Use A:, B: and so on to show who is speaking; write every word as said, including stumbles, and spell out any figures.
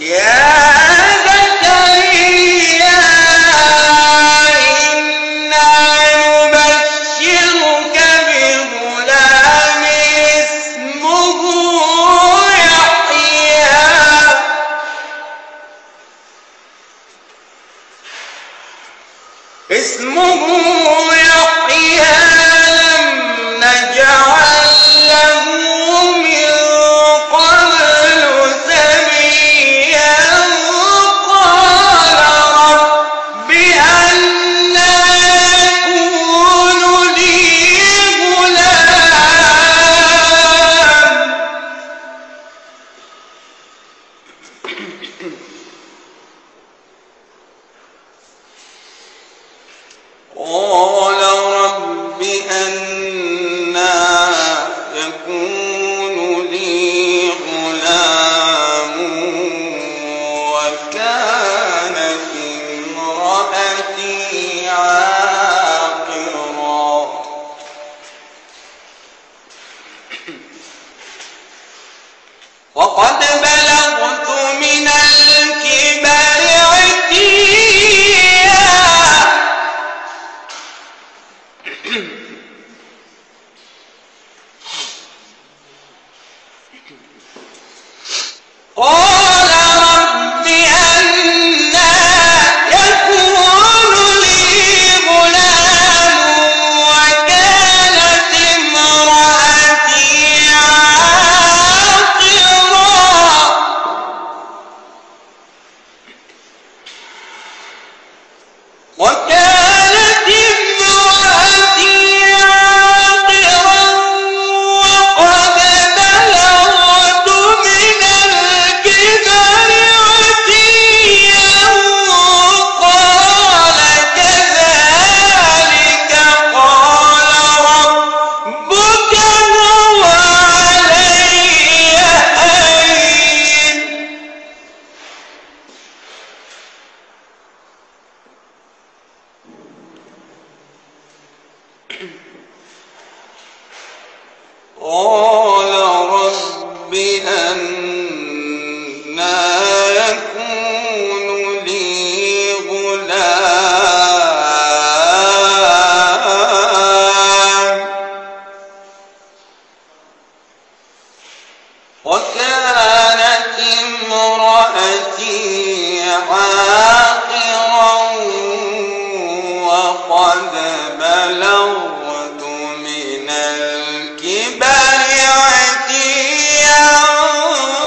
A: وقد بلغت من الكبر عتيا قال رب أنى يكون لي غلام وكانت امرأتي وكانت امرأتي عاقرا وقد بلغت من الكبر عتيا قال كذلك قال ربك هو علي هين قال رب أنى يكون لي غلام وكانت امرأتي عاقرا